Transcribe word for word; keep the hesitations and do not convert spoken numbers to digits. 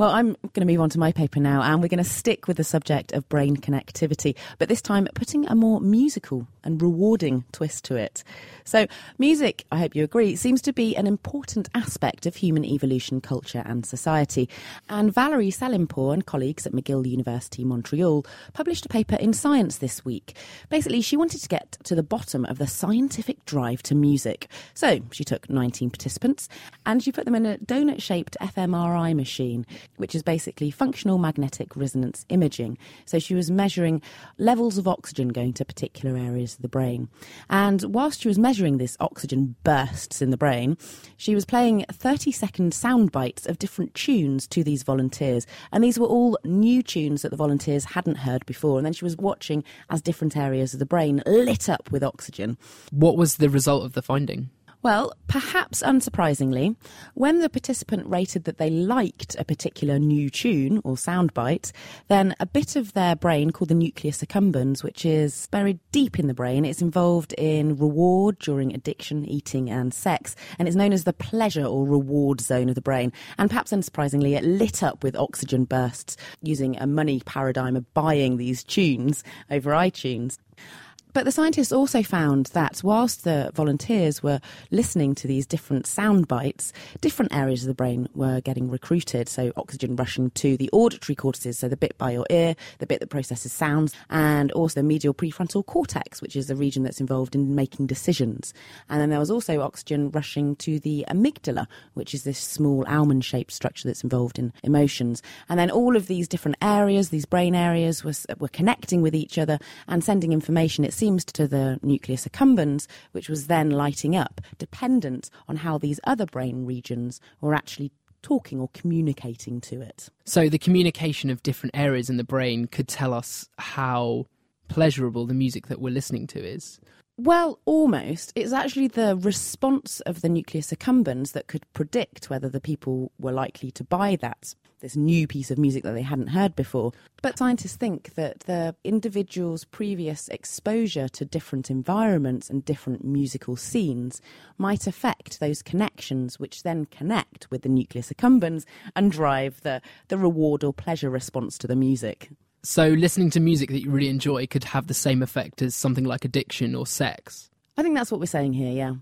Well, I'm going to move on to my paper now, and we're going to stick with the subject of brain connectivity, but this time putting a more musical and rewarding twist to it. So music, I hope you agree, seems to be an important aspect of human evolution, culture and society. And Valerie Salimpour and colleagues at McGill University, Montreal, published a paper in Science this week. Basically, she wanted to get to the bottom of the scientific drive to music. So she took nineteen participants and she put them in a donut-shaped fMRI machine, which is basically functional magnetic resonance imaging. So she was measuring levels of oxygen going to particular areas of the brain. And whilst she was measuring this oxygen bursts in the brain, she was playing thirty-second sound bites of different tunes to these volunteers. And these were all new tunes that the volunteers hadn't heard before. And then she was watching as different areas of the brain lit up with oxygen. What was the result of the finding? Well, perhaps unsurprisingly, when the participant rated that they liked a particular new tune or soundbite, then a bit of their brain called the nucleus accumbens, which is buried deep in the brain, it's involved in reward during addiction, eating and sex, and it's known as the pleasure or reward zone of the brain. And perhaps unsurprisingly, it lit up with oxygen bursts using a money paradigm of buying these tunes over iTunes. But the scientists also found that whilst the volunteers were listening to these different sound bites, different areas of the brain were getting recruited. So oxygen rushing to the auditory cortices, so the bit by your ear, the bit that processes sounds, and also the medial prefrontal cortex, which is the region that's involved in making decisions. And then there was also oxygen rushing to the amygdala, which is this small almond-shaped structure that's involved in emotions. And then all of these different areas, these brain areas, were, were connecting with each other and sending information, it seems, to the nucleus accumbens, which was then lighting up, dependent on how these other brain regions were actually talking or communicating to it. So the communication of different areas in the brain could tell us how pleasurable the music that we're listening to is? Well, almost. It's actually the response of the nucleus accumbens that could predict whether the people were likely to buy that, this new piece of music that they hadn't heard before. But scientists think that the individual's previous exposure to different environments and different musical scenes might affect those connections, which then connect with the nucleus accumbens and drive the, the reward or pleasure response to the music. So listening to music that you really enjoy could have the same effect as something like addiction or sex? I think that's what we're saying here, yeah.